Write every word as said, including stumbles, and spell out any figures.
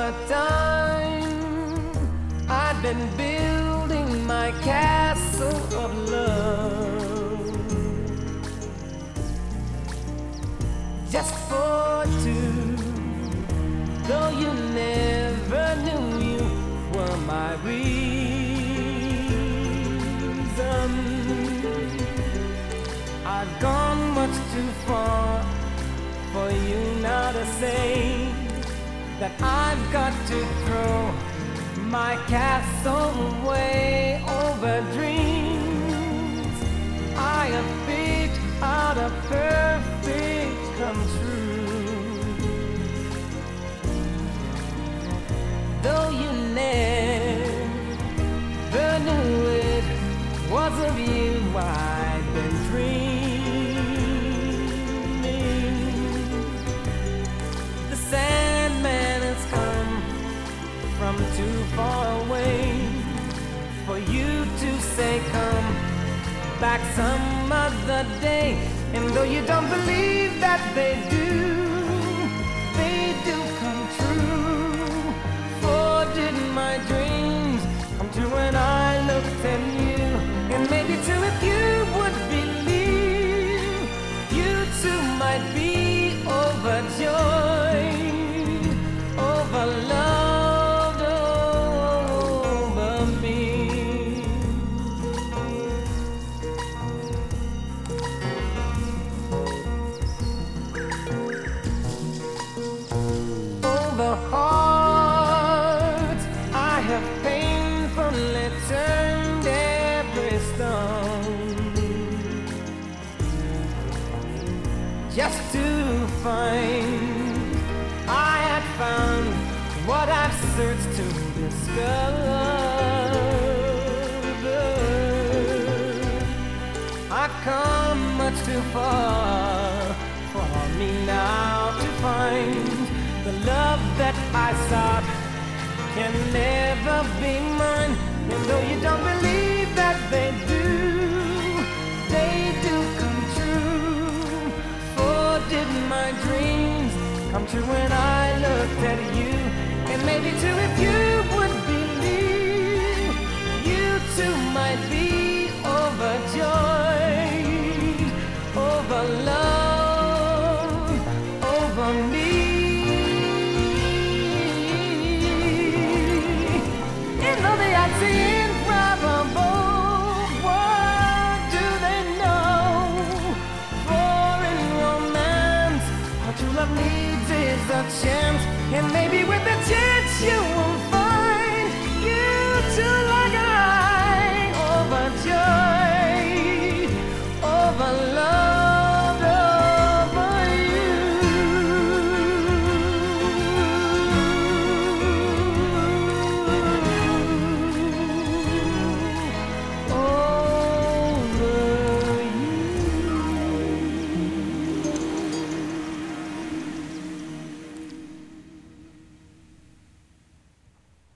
a time I'd been building my castle of love, just for two, though you never knew you were my reason. I've gone much too far for you now to say that I've got to throw my castle away over dreams I have picked out a perfect come true. Though you never knew it was of you I'd been dreaming. The Sandman has come from too far away for you to say come back some other day. And though you don't believe that they do, they do come true. For didn't my dreams come true when I looked at you? And maybe too if you would believe, you too might be overjoyed, over loved over me. Over hearts I have painfully turned every stone, just to find I had found what I've searched to discover. I've come much too far for me now to find the love that I sought can never be mine. And though you don't believe that they do, they do come true. For didn't my dreams come true when I looked at you? And maybe too if you would believe, you too might be overjoyed, over love, over me. And though they are improbable, what do they know? For in romance, all true love needs is a chance. And